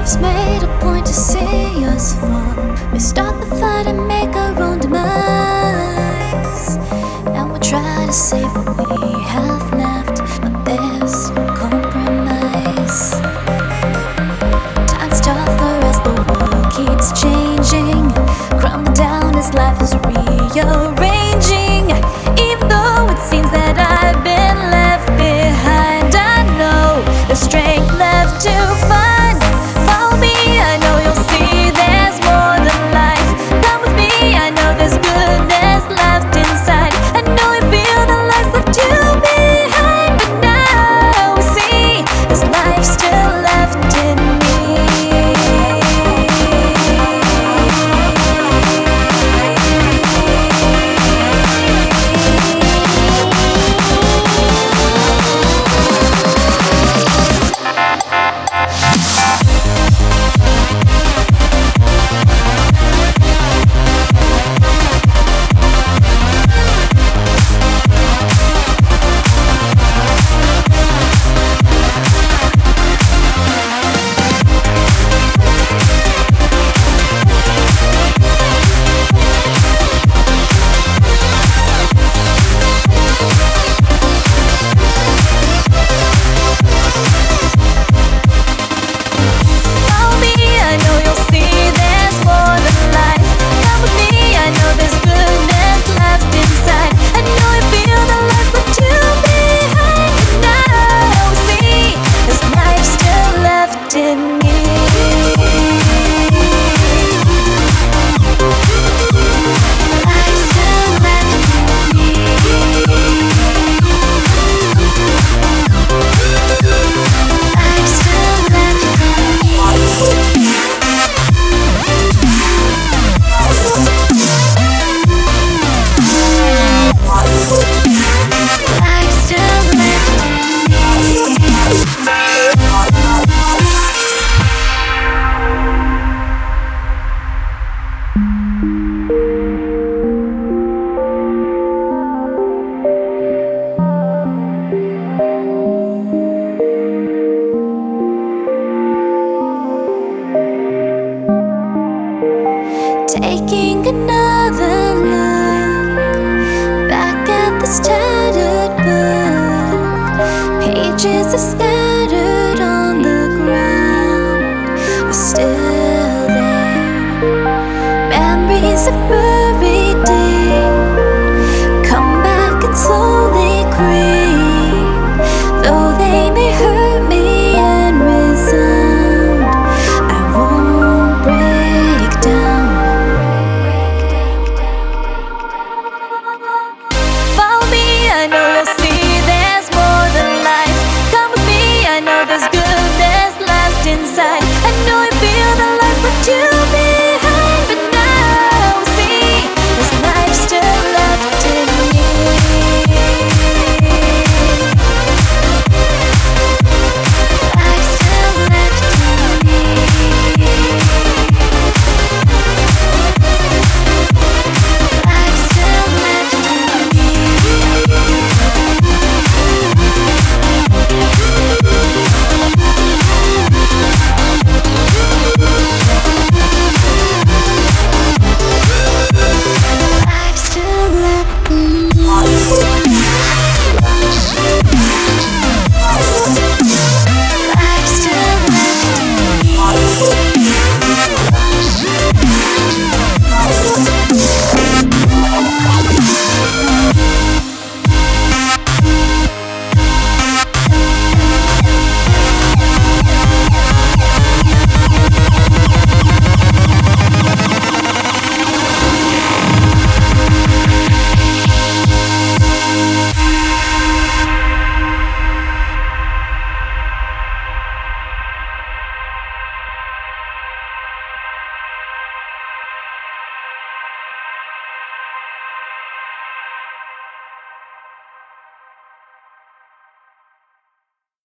Life's made a point to see us fall. We start the fight and make our own demise. And we'll try to save what we have left, but there's no compromise. Time's tougher as the world keeps changing, crumbling down as life is rearranging. Even though it seems that I've been left behind, I know there's strength left to find. Follow me, I know you'll see there's more than life. Come with me, I know there's goodness left inside. I know you feel the life left you behind, but now we see there's life still left in me. Taking another look back at this tattered book, pages of sky.